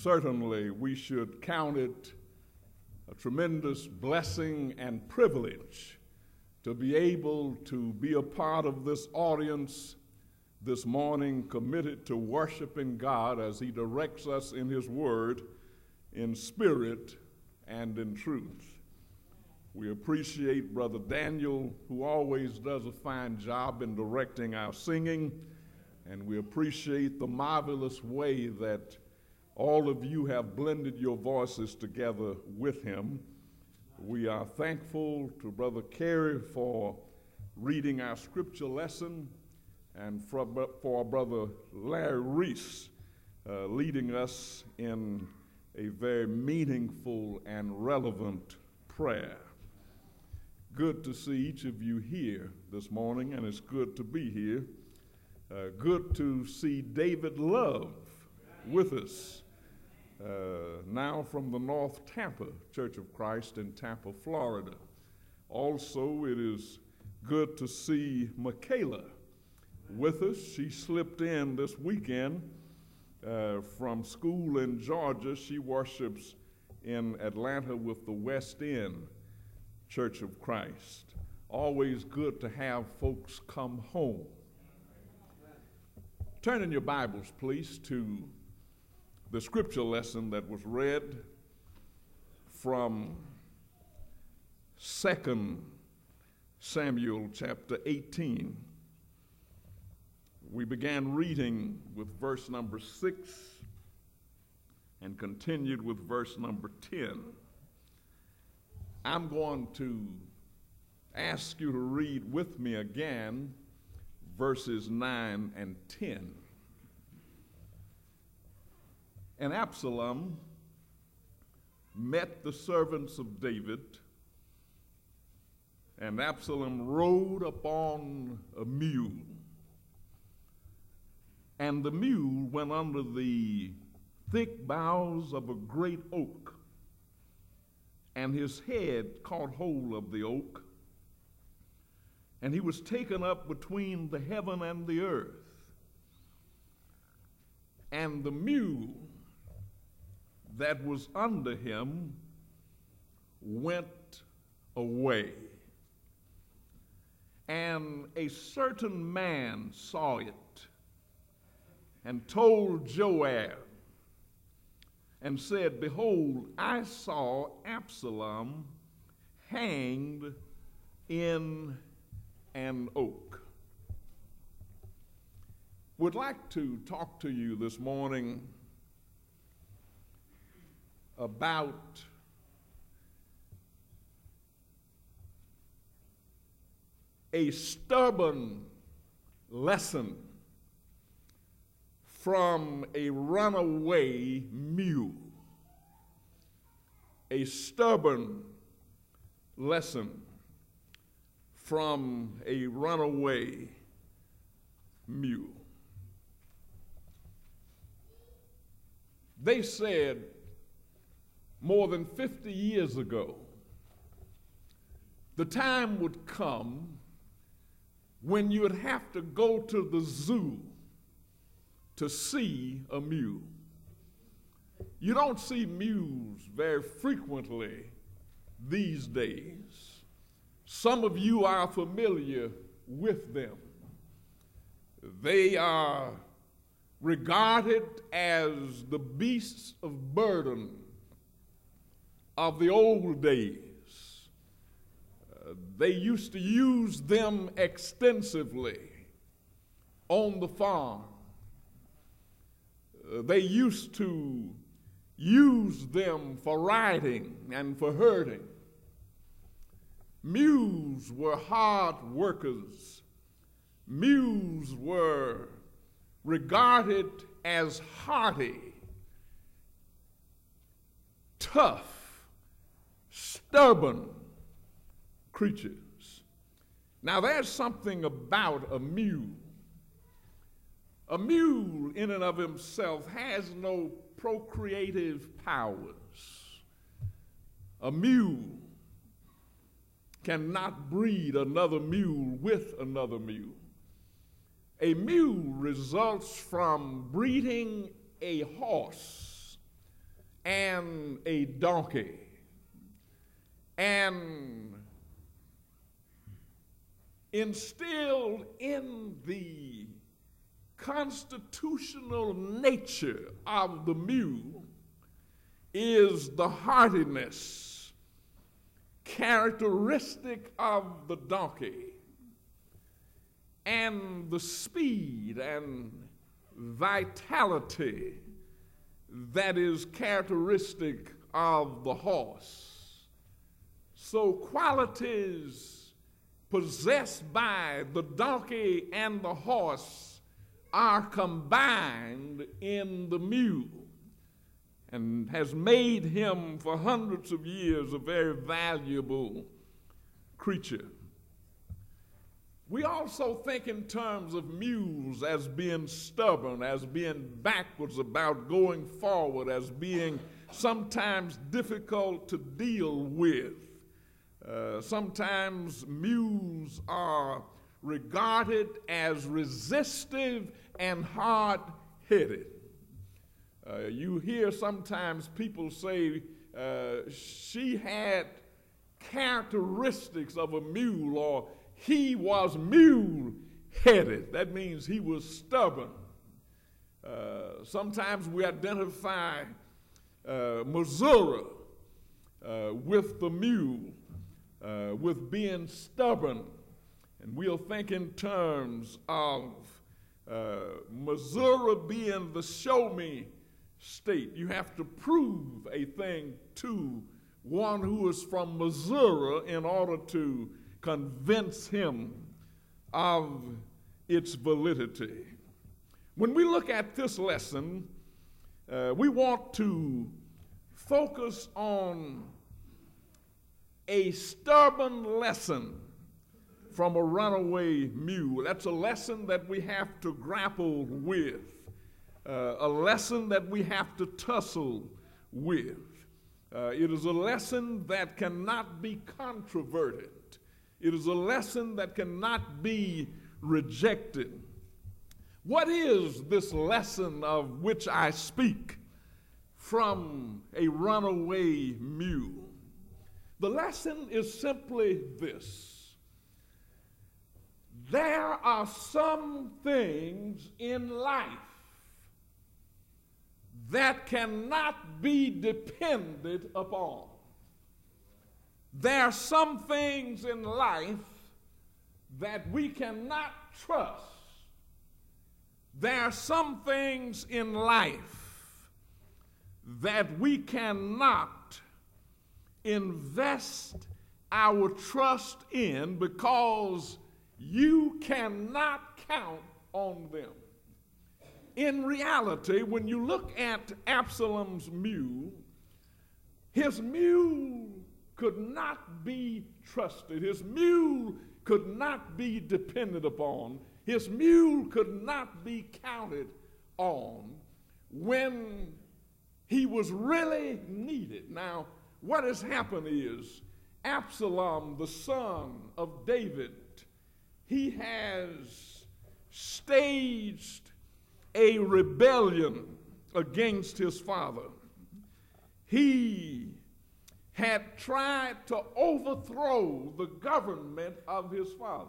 certainly we should count it a tremendous blessing and privilege to be able to be a part of this audience this morning, committed to worshiping God as He directs us in His Word in spirit and in truth. We appreciate Brother Daniel, who always does a fine job in directing our singing, and we appreciate the marvelous way that all of you have blended your voices together with him. We are thankful to Brother Carey for reading our scripture lesson, and for Brother Larry Reese leading us in a very meaningful and relevant prayer. Good to see each of you here this morning, and it's good to be here. Good to see David Love with us, now from the North Tampa Church of Christ in Tampa, Florida. Also, it is good to see Michaela with us. She slipped in this weekend from school in Georgia. She worships in Atlanta with the West End Church of Christ. Always good to have folks come home. Turn in your Bibles, please, to the scripture lesson that was read from 2 Samuel chapter 18. We began reading with verse number 6 and continued with verse number 10. I'm going to ask you to read with me again verses 9 and 10. And Absalom met the servants of David, and Absalom rode upon a mule. And the mule went under the thick boughs of a great oak, and his head caught hold of the oak, and he was taken up between the heaven and the earth. And the mule that was under him went away. And a certain man saw it and told Joab and said, "Behold, I saw Absalom hanged in an oak." Would like to talk to you this morning about a stubborn lesson from a runaway mule. A stubborn lesson from a runaway mule. They said more than 50 years ago, the time would come when you would have to go to the zoo to see a mule. You don't see mules very frequently these days. Some of you are familiar with them. They are regarded as the beasts of burden of the old days. They used to use them extensively on the farm. They used to use them for riding and for herding. Mules were hard workers. Mules were regarded as hardy, tough, stubborn creatures. Now, there's something about a mule. A mule in and of himself has no procreative powers. A mule cannot breed another mule with another mule. A mule results from breeding a horse and a donkey. And instilled in the constitutional nature of the mule is the hardiness characteristic of the donkey and the speed and vitality that is characteristic of the horse. So qualities possessed by the donkey and the horse are combined in the mule and has made him for hundreds of years a very valuable creature. We also think in terms of mules as being stubborn, as being backwards about going forward, as being sometimes difficult to deal with. Sometimes mules are regarded as resistive and hard-headed. You hear sometimes people say she had characteristics of a mule, or he was mule-headed. That means he was stubborn. Sometimes we identify Missouri with the mule, with being stubborn. And we'll think in terms of Missouri being the show-me state. You have to prove a thing to one who is from Missouri in order to convince him of its validity. When we look at this lesson, we want to focus on a stubborn lesson from a runaway mule. That's a lesson that we have to grapple with, a lesson that we have to tussle with. It is a lesson that cannot be controverted. It is a lesson that cannot be rejected. What is this lesson of which I speak from a runaway mule? The lesson is simply this. There are some things in life that cannot be depended upon. There are some things in life that we cannot trust. There are some things in life that we cannot invest our trust in because you cannot count on them. In reality, when you look at Absalom's mule, his mule could not be trusted. His mule could not be depended upon. His mule could not be counted on when he was really needed. Now, what has happened is Absalom, the son of David, he has staged a rebellion against his father. He had tried to overthrow the government of his father.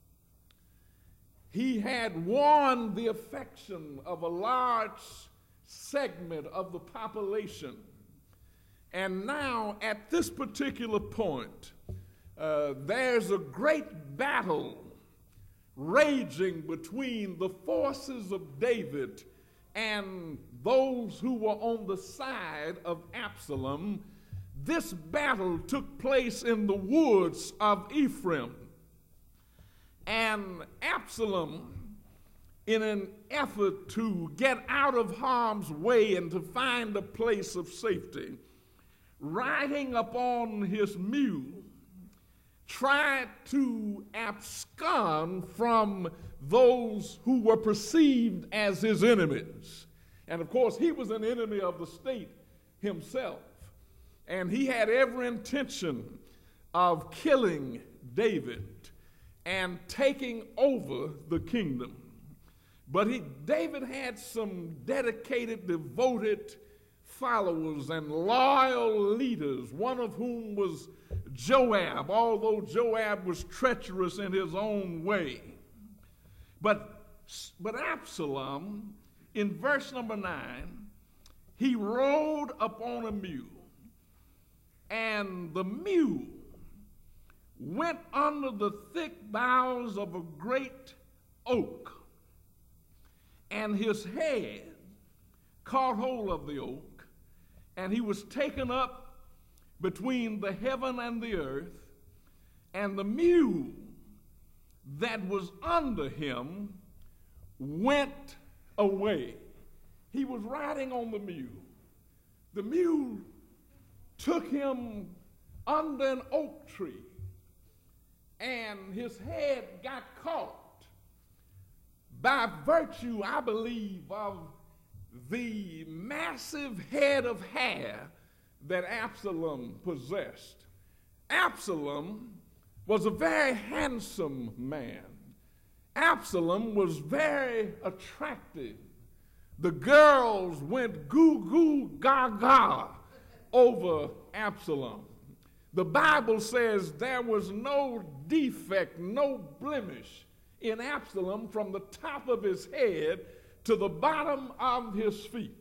He had won the affection of a large segment of the population. And now, at this particular point, there's a great battle raging between the forces of David and those who were on the side of Absalom. This battle took place in the woods of Ephraim. And Absalom, in an effort to get out of harm's way and to find a place of safety, riding upon his mule, tried to abscond from those who were perceived as his enemies. And of course, he was an enemy of the state himself. And he had every intention of killing David and taking over the kingdom. But David had some dedicated, devoted followers and loyal leaders, one of whom was Joab, although Joab was treacherous in his own way. But Absalom, in verse number 9, he rode upon a mule, and the mule went under the thick boughs of a great oak, and his head caught hold of the oak, and he was taken up between the heaven and the earth, and the mule that was under him went away. He was riding on the mule. The mule took him under an oak tree, and his head got caught by virtue, I believe, of the massive head of hair that Absalom possessed. Absalom was a very handsome man. Absalom was very attractive. The girls went goo goo gaga over Absalom. The Bible says there was no defect, no blemish in Absalom from the top of his head to the bottom of his feet.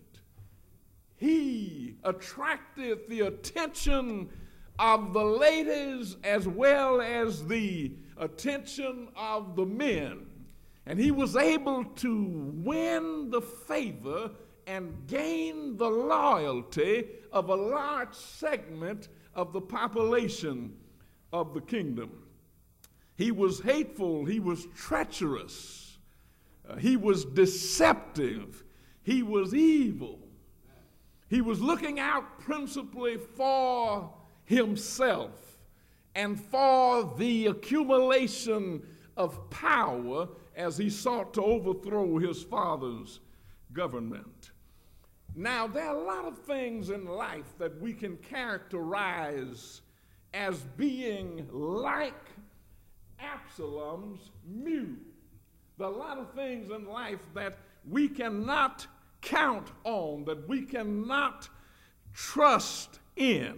He attracted the attention of the ladies as well as the attention of the men. And he was able to win the favor and gain the loyalty of a large segment of the population of the kingdom. He was hateful, he was treacherous, he was deceptive, he was evil. He was looking out principally for himself and for the accumulation of power as he sought to overthrow his father's government. Now, there are a lot of things in life that we can characterize as being like Absalom's mule. There are a lot of things in life that we cannot count on, that we cannot trust in.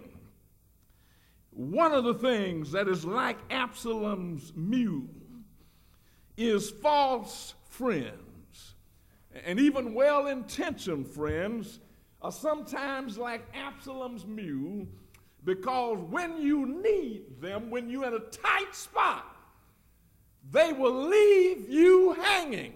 One of the things that is like Absalom's mule is false friends. And even well-intentioned friends are sometimes like Absalom's mule, because when you need them, when you're in a tight spot, they will leave you hanging.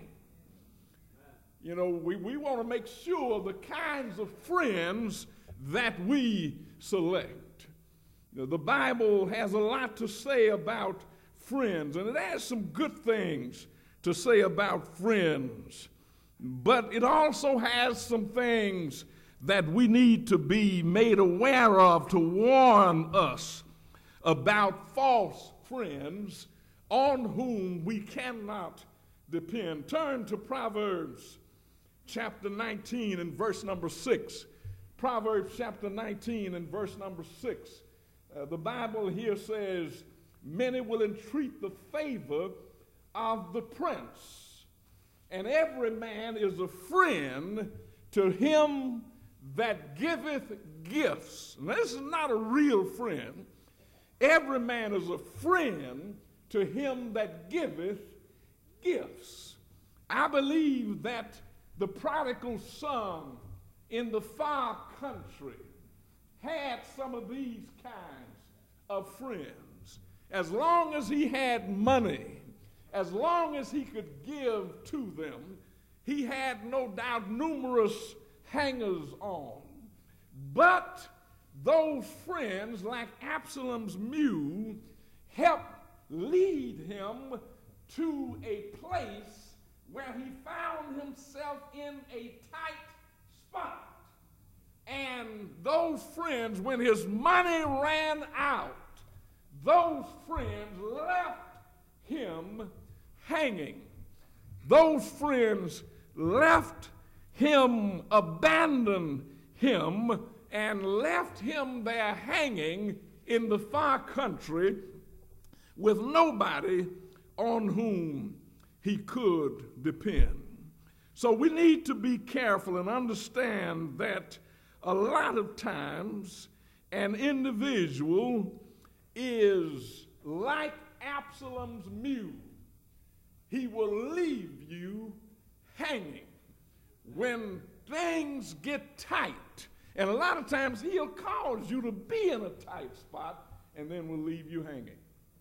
You know, we want to make sure the kinds of friends that we select. You know, the Bible has a lot to say about friends, and it has some good things to say about friends. But it also has some things that we need to be made aware of to warn us about false friends on whom we cannot depend. Turn to Proverbs chapter 19 and verse number 6. Proverbs chapter 19 and verse number 6. The Bible here says, many will entreat the favor of the prince, and every man is a friend to him that giveth gifts. Now, this is not a real friend. Every man is a friend to him that giveth gifts. I believe that the prodigal son in the far country had some of these kinds of friends. As long as he had money, as long as he could give to them, he had no doubt numerous hangers on. But those friends, like Absalom's mule, helped lead him to a place where he found himself in a tight spot. And those friends, when his money ran out, those friends left him hanging. Those friends left him, abandoned him, and left him there hanging in the far country with nobody on whom he could depend. So we need to be careful and understand that a lot of times an individual is like Absalom's mule. He will leave you hanging when things get tight. And a lot of times he'll cause you to be in a tight spot and then will leave you hanging.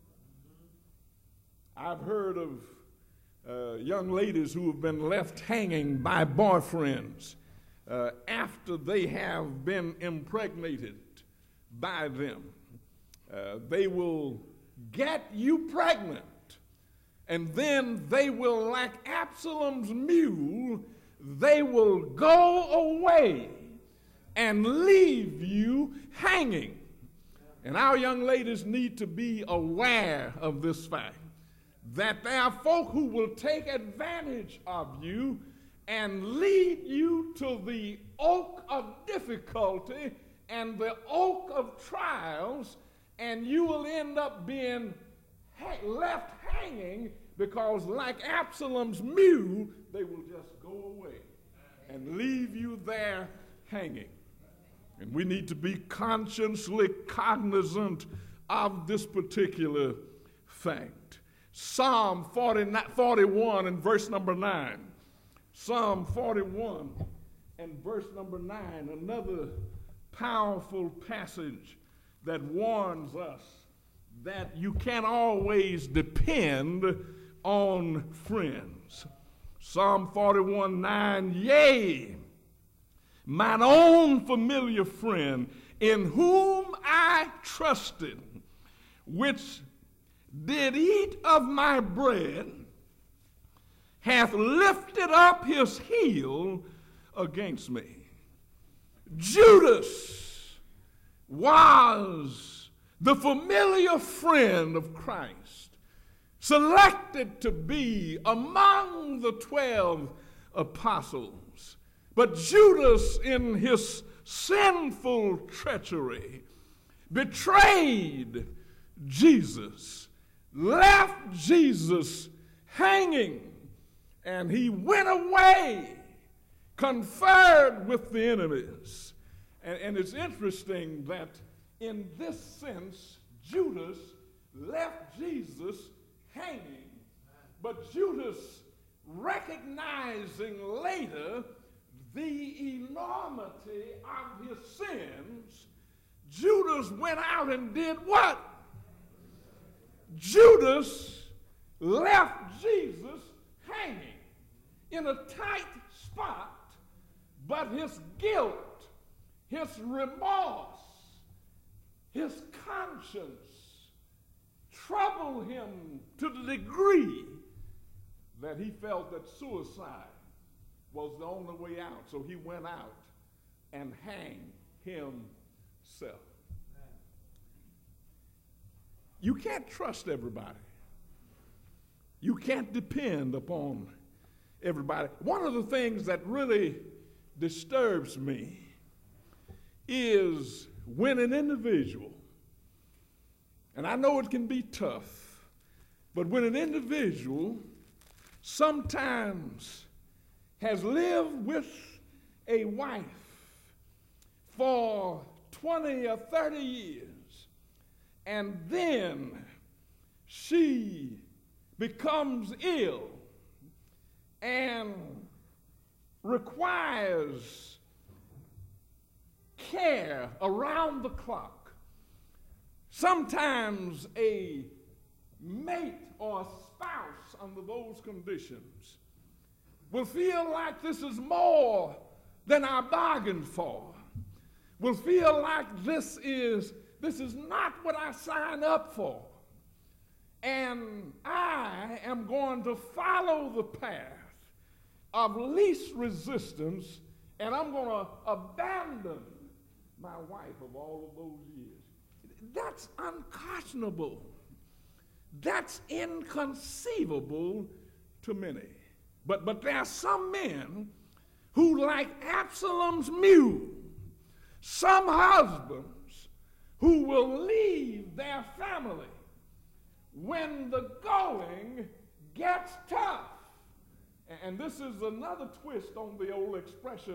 I've heard of young ladies who have been left hanging by boyfriends after they have been impregnated by them. They will get you pregnant, and then they will, like Absalom's mule, they will go away and leave you hanging. And our young ladies need to be aware of this fact, that there are folk who will take advantage of you and lead you to the oak of difficulty and the oak of trials, and you will end up being left hanging because, like Absalom's mule, they will just go away and leave you there hanging. And we need to be consciously cognizant of this particular fact. Psalm 41 and verse number 9. Psalm 41 and verse number 9, another powerful passage that warns us that you can't always depend on friends. Psalm 41:9, yea, mine own familiar friend, in whom I trusted, which did eat of my bread, hath lifted up his heel against me. Judas was the familiar friend of Christ, selected to be among the 12 apostles. But Judas, in his sinful treachery, betrayed Jesus, left Jesus hanging, and he went away, conferred with the enemies. And it's interesting that in this sense, Judas left Jesus hanging, but Judas, recognizing later the enormity of his sins, Judas went out and did what? Judas left Jesus hanging in a tight spot, but his guilt, his remorse, his conscience troubled him to the degree that he felt that suicide was the only way out. So he went out and hanged himself. You can't trust everybody. You can't depend upon everybody. One of the things that really disturbs me is when an individual, and I know it can be tough, but when an individual sometimes has lived with a wife for 20 or 30 years, and then she becomes ill and requires care around the clock. Sometimes a mate or a spouse under those conditions will feel like this is more than I bargained for, will feel like this is not what I signed up for. And I am going to follow the path of least resistance, and I'm going to abandon my wife of all of those years. That's unconscionable. That's inconceivable to many. But there are some men who, like Absalom's mule, some husbands who will leave their family when the going gets tough. And this is another twist on the old expression,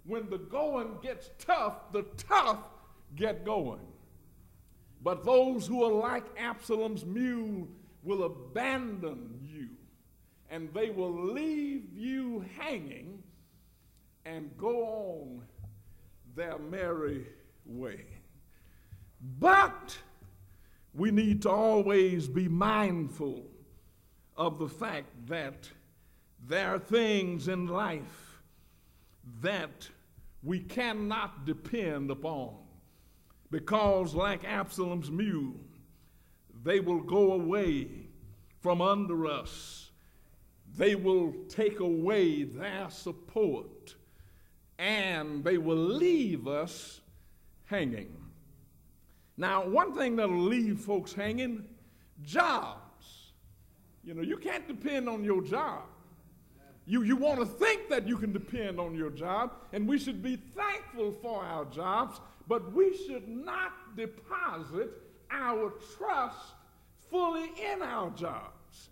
when the going gets tough, the tough get going. But those who are like Absalom's mule will abandon you, and they will leave you hanging and go on their merry way. But we need to always be mindful of the fact that there are things in life that we cannot depend upon, because like Absalom's mule, they will go away from under us. They will take away their support, and they will leave us hanging. Now, one thing that'll leave folks hanging, jobs. You know, you can't depend on your job. You want to think that you can depend on your job, and we should be thankful for our jobs, but we should not deposit our trust fully in our jobs.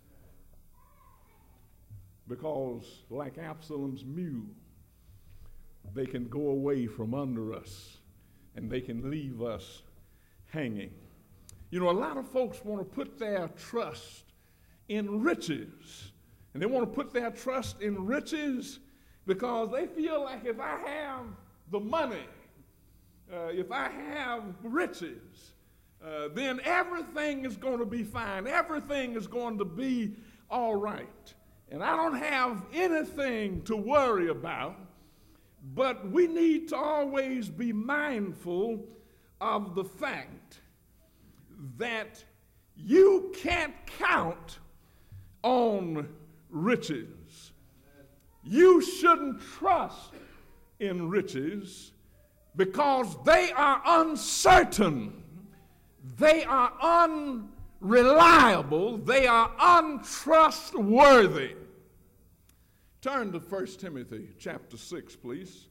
Because like Absalom's mule, they can go away from under us, and they can leave us hanging. You know, a lot of folks want to put their trust in riches. And they want to put their trust in riches because they feel like if I have the money, if I have riches, then everything is going to be fine. Everything is going to be all right. And I don't have anything to worry about. But we need to always be mindful of the fact that you can't count on riches. You shouldn't trust in riches because they are uncertain, they are unreliable, they are untrustworthy. Turn to 1 Timothy chapter 6, please.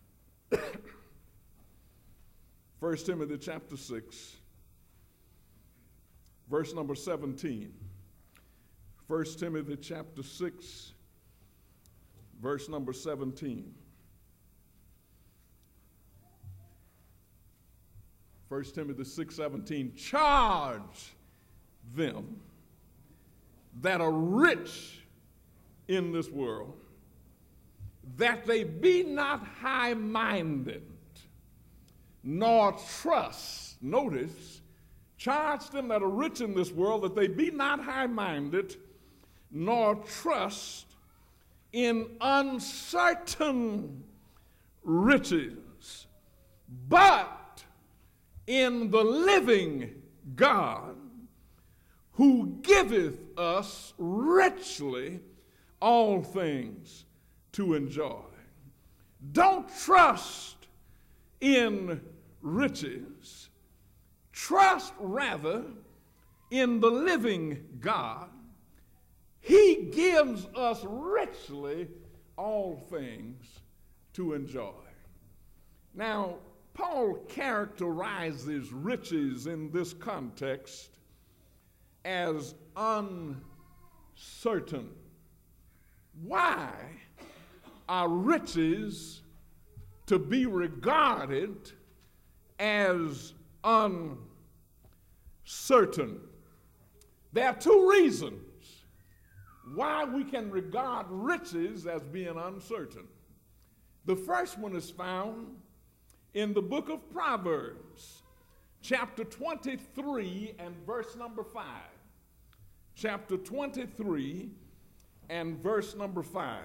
1 Timothy chapter 6, verse number 17. 1 Timothy chapter 6, verse number 17. 1 Timothy 6:17. Charge them that are rich in this world, that they be not high-minded, nor trust. Notice, charge them that are rich in this world, that they be not high-minded, nor trust in uncertain riches, but in the living God, who giveth us richly all things to enjoy. Don't trust in riches. Trust rather in the living God. He gives us richly all things to enjoy. Now, Paul characterizes riches in this context as uncertain. Why are riches to be regarded as uncertain? There are two reasons why we can regard riches as being uncertain. The first one is found in the book of Proverbs, chapter 23 and verse number 5. Chapter 23 and verse number 5.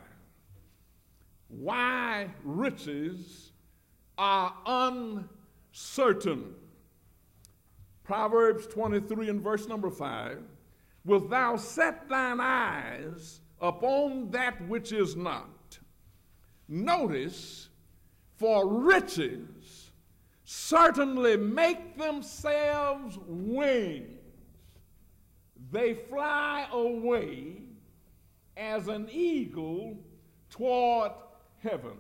Why riches are uncertain. Proverbs 23 and verse number 5. Wilt thou set thine eyes upon that which is not? Notice, for riches certainly make themselves wings. They fly away as an eagle toward heaven.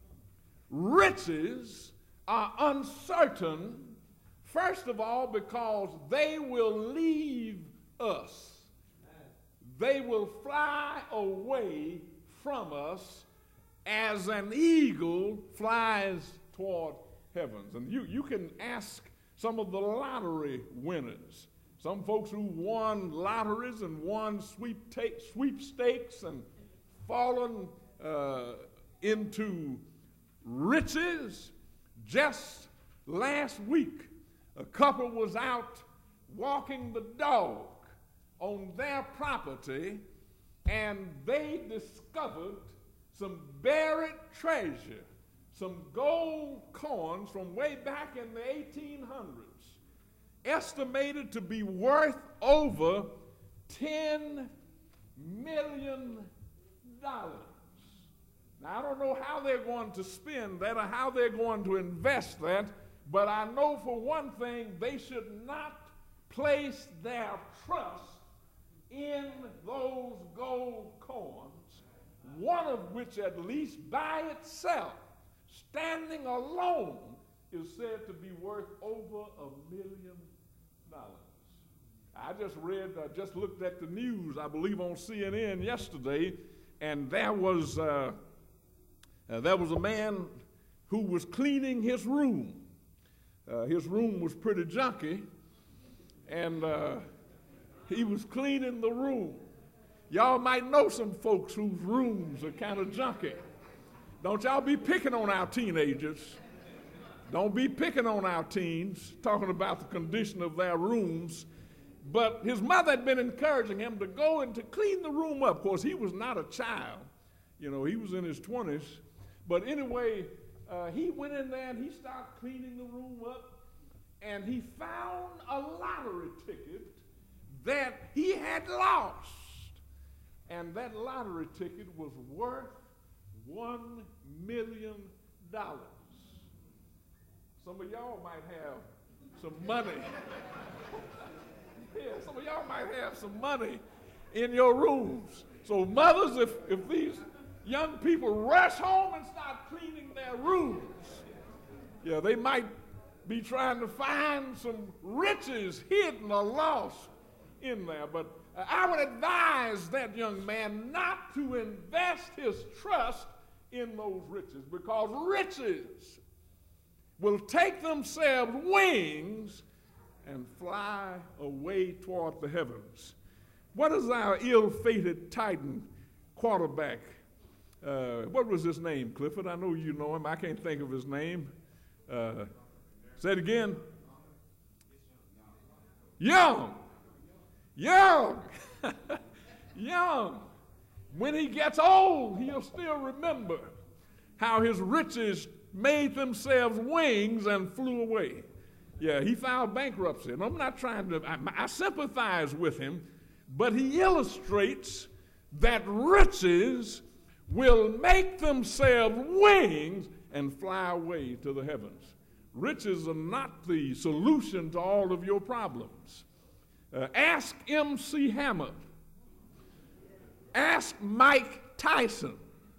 Riches are uncertain, first of all, because they will leave us. They will fly away from us as an eagle flies toward heavens. And you can ask some of the lottery winners, some folks who won lotteries and won sweepstakes and fallen into riches. Just last week, a couple was out walking the dog on their property, and they discovered some buried treasure, some gold coins from way back in the 1800s, estimated to be worth over $10 million. Now, I don't know how they're going to spend that or how they're going to invest that, but I know for one thing, they should not place their trust in those gold coins, one of which, at least by itself, standing alone, is said to be worth over $1 million. I just looked at the news, I believe on CNN yesterday, and there was a man who was cleaning his room. His room was pretty junky, and he was cleaning the room. Y'all might know some folks whose rooms are kind of junky. Don't y'all be picking on our teenagers. Don't be picking on our teens, talking about the condition of their rooms. But his mother had been encouraging him to go and to clean the room up. Of course, he was not a child. You know, he was in his 20s. But anyway, he went in there and he started cleaning the room up, and he found a lottery ticket that he had lost. And that lottery ticket was worth $1 million. Some of y'all might have some money. Yeah, some of y'all might have some money in your rooms. So mothers, if these young people rush home and start cleaning their rooms, yeah, they might be trying to find some riches hidden or lost in there. But I would advise that young man not to invest his trust in those riches, because riches will take themselves wings and fly away toward the heavens. What is our ill-fated Titan quarterback? What was his name, Clifford? I know you know him. I can't think of his name. Say it again. Young. Young. Young. When he gets old, he'll still remember how his riches made themselves wings and flew away. Yeah, he filed bankruptcy. And I'm not trying to, I sympathize with him, but he illustrates that riches will make themselves wings and fly away to the heavens. Riches are not the solution to all of your problems. Ask MC Hammer. Ask Mike Tyson.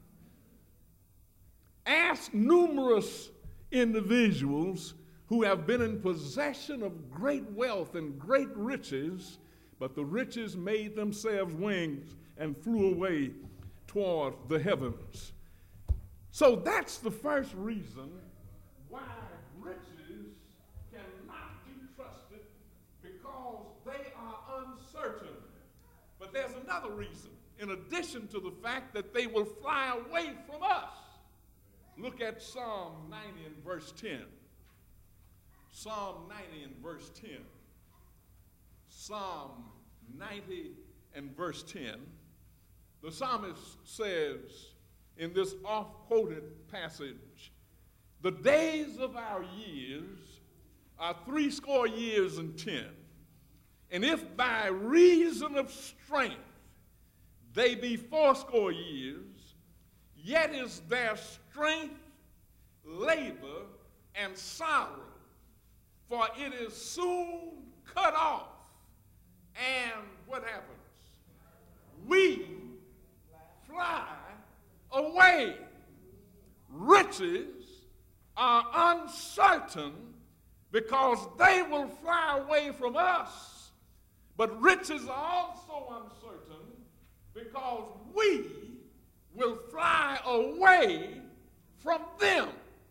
Ask numerous individuals who have been in possession of great wealth and great riches, but the riches made themselves wings and flew away toward the heavens. So that's the first reason why riches cannot be trusted, because they are uncertain. But there's another reason, in addition to the fact that they will fly away from us. Look at Psalm 90 and verse 10. Psalm 90 and verse 10. Psalm 90 and verse 10. The psalmist says in this oft-quoted passage, "The days of our years are 80 years and 10. And if by reason of strength they be 80 years, yet is their strength, labor, and sorrow, for it is soon cut off." And what happens? We fly away. Riches are uncertain because they will fly away from us, but riches are also uncertain because we will fly away from them.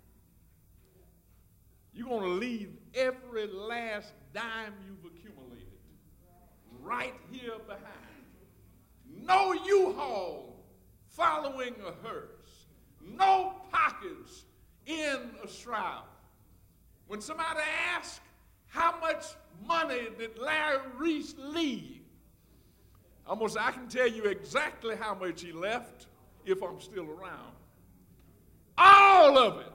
You're going to leave every last dime you've accumulated right here behind. No U-Haul following a hearse. No pockets in a shroud. When somebody asks, how much money did Larry Reese leave? I can tell you exactly how much he left if I'm still around. All of it.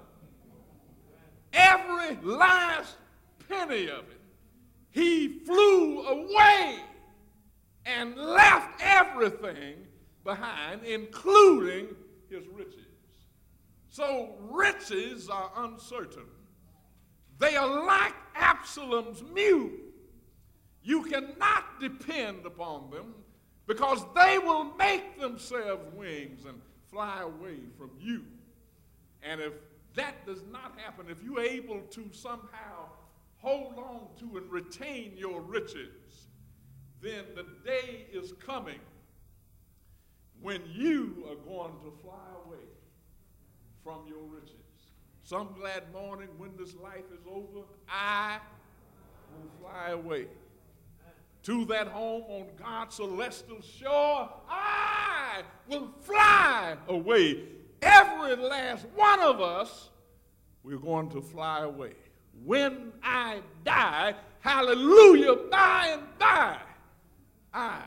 Every last penny of it. He flew away and left everything behind, including his riches. So riches are uncertain. They are like Absalom's mule. You cannot depend upon them because they will make themselves wings and fly away from you. And if that does not happen, if you're able to somehow hold on to and retain your riches, then the day is coming when you are going to fly away from your riches. Some glad morning when this life is over, I will fly away to that home on God's celestial shore. I will fly away. Every last one of us, we're going to fly away. When I die, hallelujah, by and by, I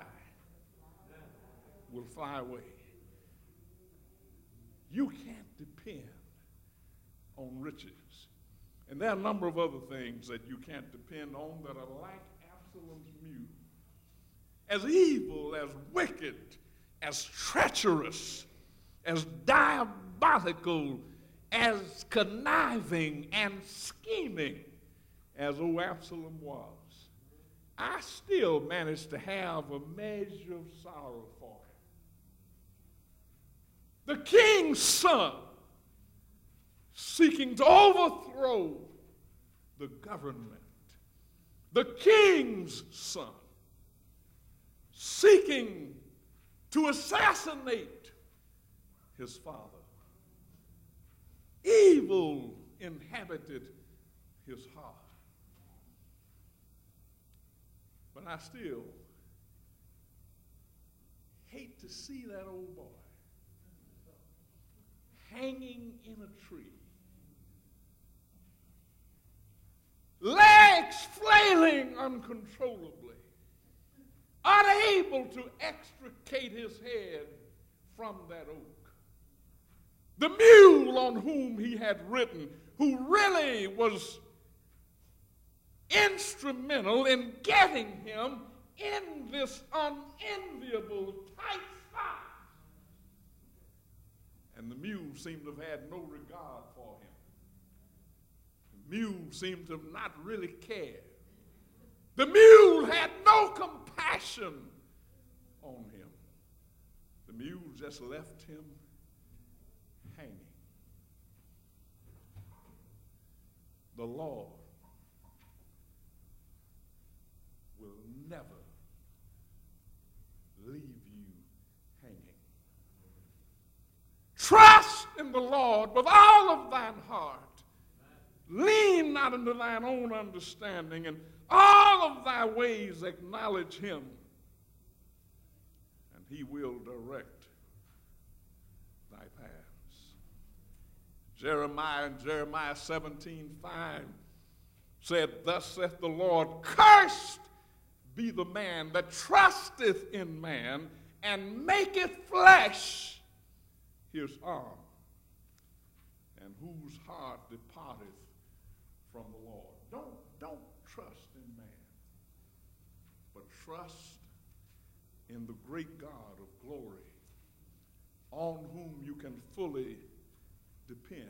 will fly away. You can't depend on riches. And there are a number of other things that you can't depend on that are like Absalom's mule. As evil, as wicked, as treacherous, as diabolical, as conniving and scheming as old Absalom was, I still managed to have a measure of sorrow for him. The king's son, seeking to overthrow the government. The king's son, seeking to assassinate his father. Evil inhabited his heart. But I still hate to see that old boy hanging in a tree, legs flailing uncontrollably, unable to extricate his head from that oak. The mule on whom he had ridden, who really was instrumental in getting him in this unenviable tight spot. And the mule seemed to have had no regard for him. The mule seemed to have not really cared. The mule had no compassion on him. The mule just left him hanging. The Lord will never leave you hanging. Trust in the Lord with all of thine heart. Lean not unto thine own understanding, and all of thy ways acknowledge him, and he will direct thy paths. Jeremiah in Jeremiah 17:5 said, thus saith the Lord, cursed be the man that trusteth in man and maketh flesh his arm, and whose heart departeth from the Lord. Don't trust in man, but trust in the great God of glory, on whom you can fully depend.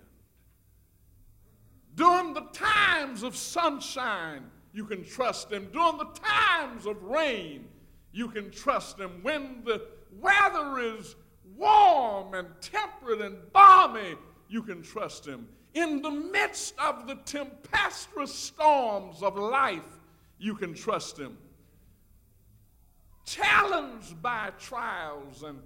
During the times of sunshine, you can trust him. During the times of rain, you can trust him. When the weather is warm and temperate and balmy, you can trust him. In the midst of the tempestuous storms of life, you can trust him. Challenged by trials and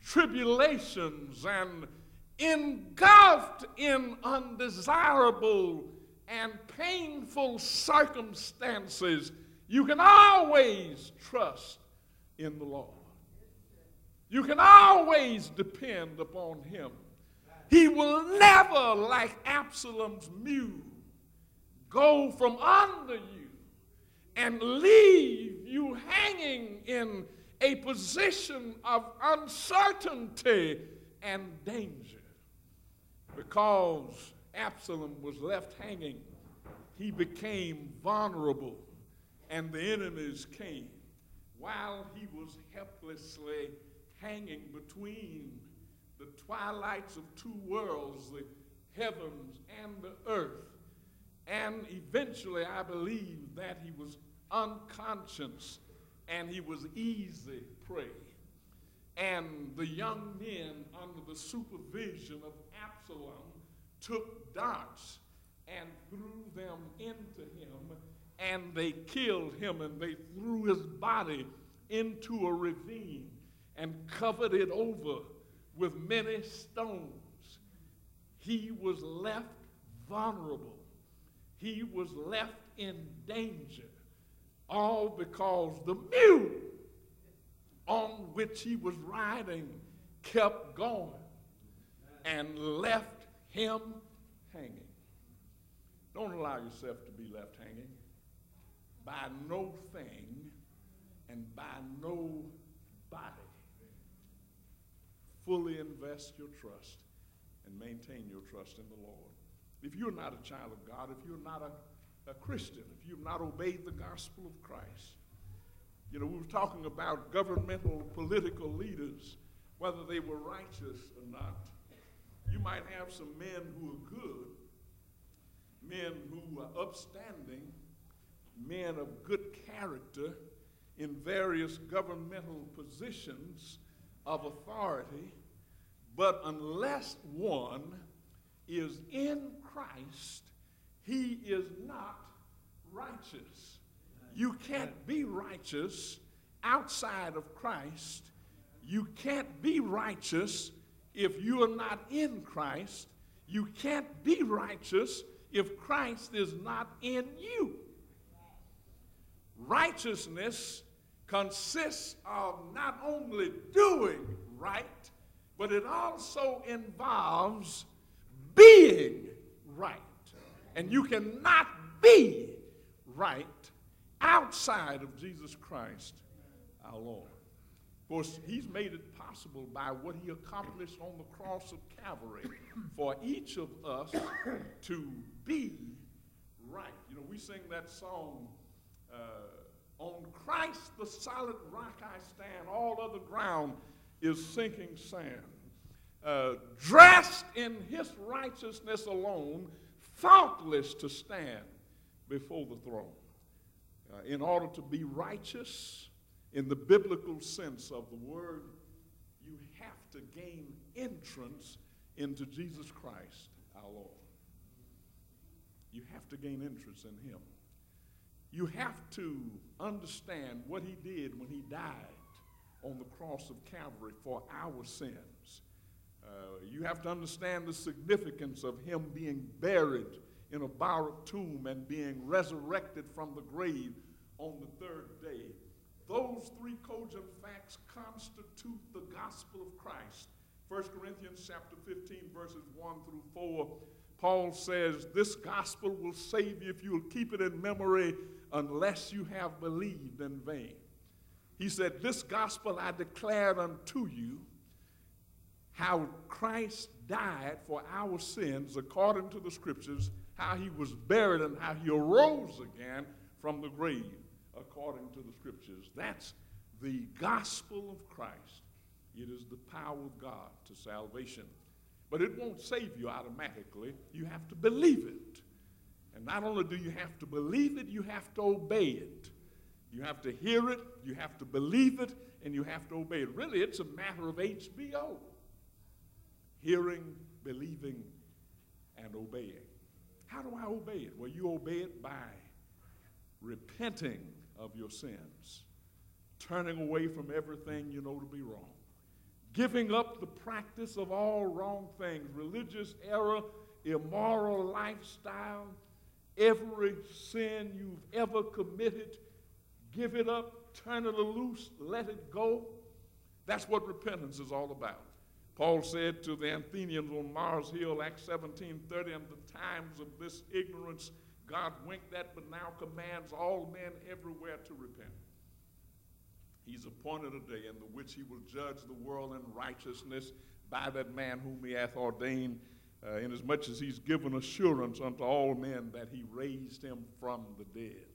tribulations and engulfed in undesirable and painful circumstances, you can always trust in the Lord. You can always depend upon him. He will never, like Absalom's mule, go from under you and leave you hanging in a position of uncertainty and danger. Because Absalom was left hanging, he became vulnerable, and the enemies came while he was helplessly hanging between the twilights of two worlds, the heavens and the earth. And eventually, I believe that he was unconscious and he was easy prey. And the young men, under the supervision of Absalom, took darts and threw them into him, and they killed him, and they threw his body into a ravine and covered it over with many stones. He was left vulnerable. He was left in danger, all because the mule on which he was riding kept going and left him hanging. Don't allow yourself to be left hanging by no thing and by nobody. Fully invest your trust and maintain your trust in the Lord. If you're not a child of God, if you're not a Christian, if you've not obeyed the gospel of Christ, we were talking about governmental, political leaders, whether they were righteous or not. You might have some men who are good, men who are upstanding, men of good character in various governmental positions of authority, but unless one is in Christ, he is not righteous. You can't be righteous outside of Christ. You can't be righteous if you are not in Christ. You can't be righteous if Christ is not in you. Righteousness consists of not only doing right, but it also involves being right. And you cannot be right outside of Jesus Christ, our Lord. Of course, he's made it possible by what he accomplished on the cross of Calvary for each of us to be right. We sing that song, on Christ the solid rock I stand, all other ground is sinking sand. Dressed in his righteousness alone, faultless to stand before the throne. In order to be righteous in the biblical sense of the word, you have to gain entrance into Jesus Christ, our Lord. You have to gain entrance in him. You have to understand what he did when he died on the cross of Calvary for our sins. You have to understand the significance of him being buried in a borrowed tomb and being resurrected from the grave on the third day. Those three cogent facts constitute the gospel of Christ. 1 Corinthians chapter 15, verses 1 through 4, Paul says, this gospel will save you if you will keep it in memory unless you have believed in vain. He said, this gospel I declared unto you, how Christ died for our sins according to the scriptures, how he was buried and how he arose again from the grave according to the scriptures. That's the gospel of Christ. It is the power of God to salvation. But it won't save you automatically. You have to believe it. And not only do you have to believe it, you have to obey it. You have to hear it, you have to believe it, and you have to obey it. Really, it's a matter of HBO. Hearing, believing, and obeying. How do I obey it? Well, you obey it by repenting of your sins, turning away from everything you know to be wrong, giving up the practice of all wrong things, religious error, immoral lifestyle, every sin you've ever committed, give it up, turn it loose, let it go. That's what repentance is all about. Paul said to the Athenians on Mars Hill, Acts 17:30, "In the times of this ignorance, God winked at, but now commands all men everywhere to repent." He's appointed a day in the which he will judge the world in righteousness by that man whom he hath ordained, inasmuch as he's given assurance unto all men that he raised him from the dead.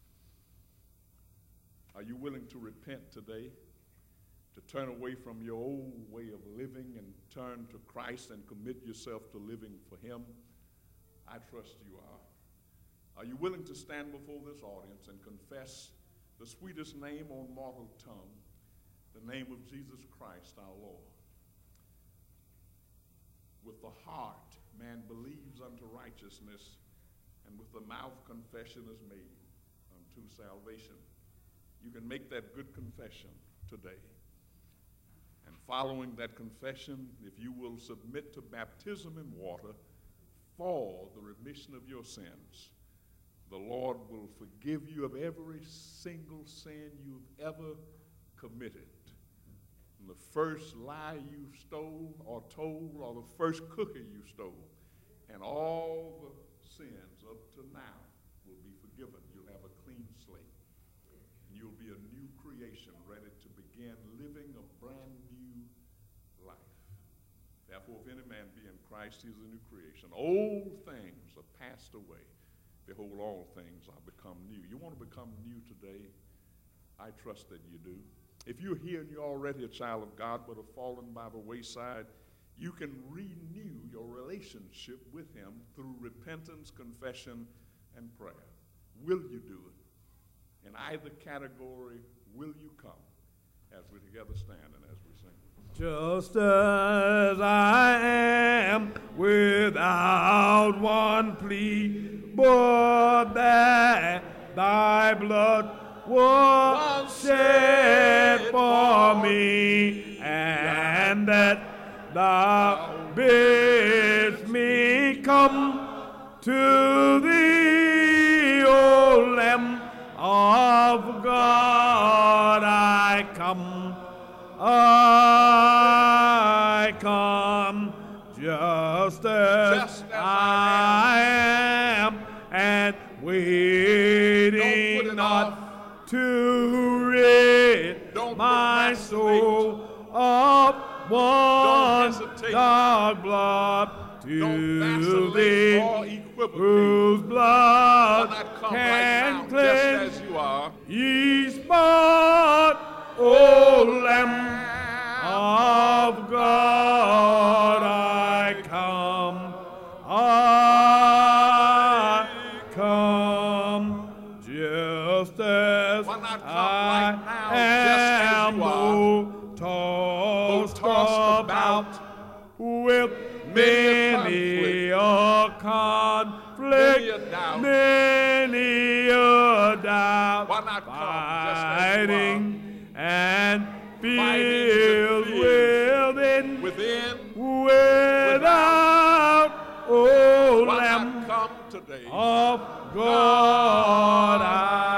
Are you willing to repent today? To turn away from your old way of living and turn to Christ and commit yourself to living for him? I trust you are. Are you willing to stand before this audience and confess the sweetest name on mortal tongue, the name of Jesus Christ our Lord? With the heart man believes unto righteousness, and with the mouth confession is made unto salvation. You can make that good confession today. And following that confession, if you will submit to baptism in water for the remission of your sins, the Lord will forgive you of every single sin you've ever committed. And the first lie you stole or told, or the first cookie you stole, and all the sins up to now will be forgiven. You'll have a clean slate. And you'll be a new creation, ready to begin living a brand new life. Therefore, if any man be in Christ, he is a new creation. Old things are passed away. Behold, all things are become new. You want to become new today? I trust that you do. If you're here and you're already a child of God but have fallen by the wayside, you can renew your relationship with him through repentance, confession, and prayer. Will you do it? In either category, will you come? As we together stand and as we sing. Just as I am, without one plea, but that thy blood was shed for me, and that thou bidst me come to thee, O Lamb of God. I come, just as I am, and waiting not to rid my soul of one dark blood, to thee, whose blood can cleanse ye spot, O Lamb of God. I come, just as I am, tossed about with many a conflict, many a doubt, fighting and filled within, without, O Lamb of God.